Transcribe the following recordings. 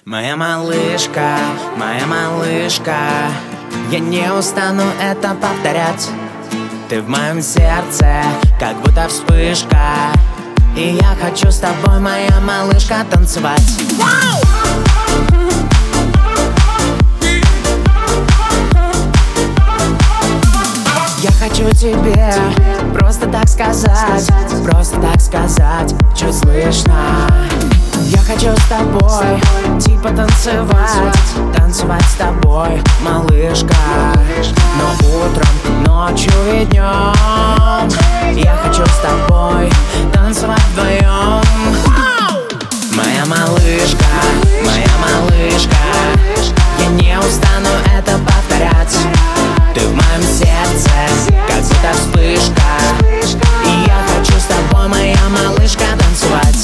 Моя малышка, я не устану это повторять. Ты в моем сердце, как будто вспышка, и я хочу с тобой, моя малышка, танцевать. Я хочу тебе просто так сказать, чуть слышно. Я хочу с тобой, типа танцевать с тобой, малышка. Но утром, ночью и днем я хочу с тобой танцевать вдвоем. Моя малышка, я не устану это повторять. Ты в моем сердце, как будто вспышка, и я хочу с тобой, моя малышка, танцевать.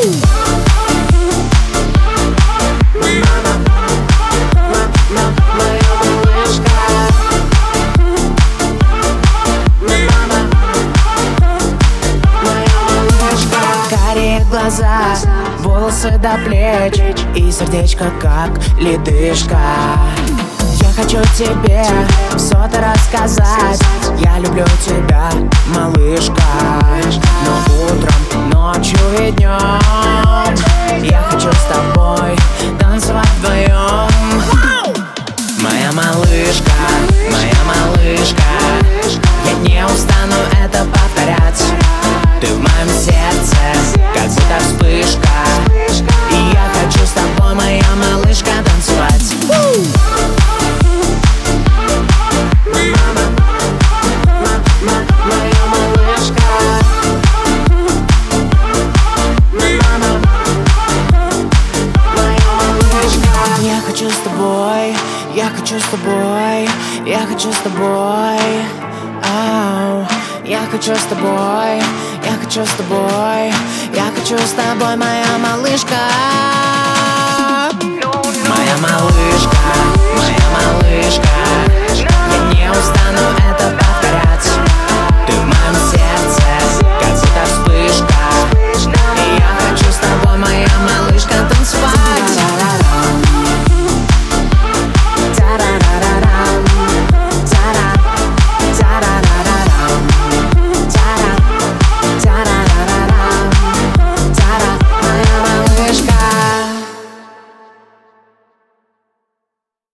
Карие глаза, волосы до плеч, и сердечко как ледышка. Я хочу тебе что-то рассказать. Я люблю тебя, малышка. Но утром, ночью и днем я хочу с тобой танцевать вдвоем. Моя малышка, я не устану это повторять. Ты в моем сердце, как будто вспышка, и я хочу с тобой, моя малышка, танцевать. Я хочу с тобой, я хочу с тобой, я хочу с тобой. Ау. Я хочу с тобой, я хочу с тобой, я хочу с тобой, моя малышка. Моя малышка,